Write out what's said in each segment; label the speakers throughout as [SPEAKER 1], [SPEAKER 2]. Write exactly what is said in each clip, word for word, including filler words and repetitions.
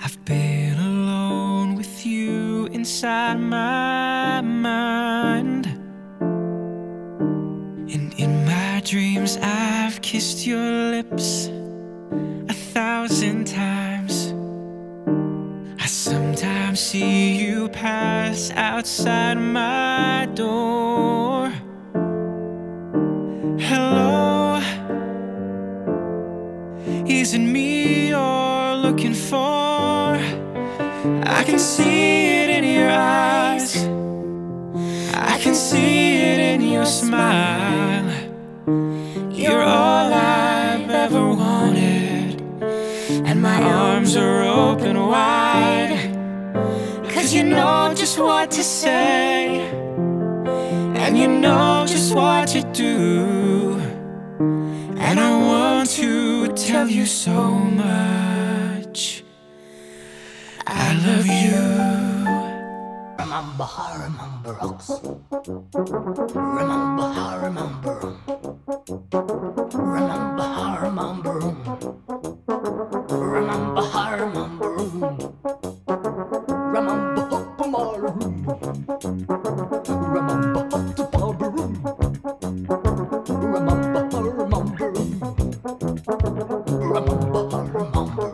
[SPEAKER 1] I've been alone with you inside my mind, and in my dreams I've kissed your lips a thousand times. I sometimes see you pass outside my door. Hello, is it me you're looking for? I can see it in your eyes, I can see it in your smile. You're all I've ever wanted, and my arms are open wide, 'cause you know just what to say, and you know just what to do. And I want to tell you so much I love you.
[SPEAKER 2] Remember, I remember us. Remember, I remember. Remember, I remember. Remember, I remember. Remember, up in my room. Remember, up to Barbara room. Remember, I remember. Remember, I remember.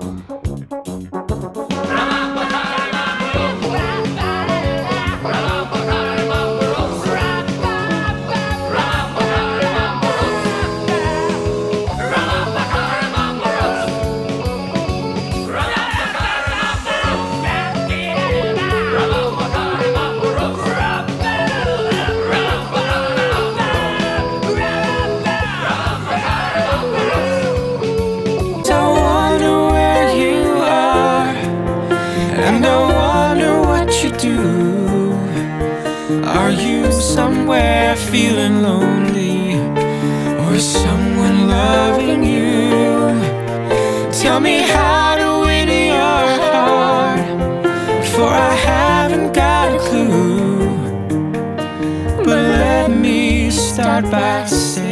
[SPEAKER 1] And I wonder what you do. Are you somewhere feeling lonely, or is someone loving you? Tell me how to win your heart, for I haven't got a clue. But let me start by saying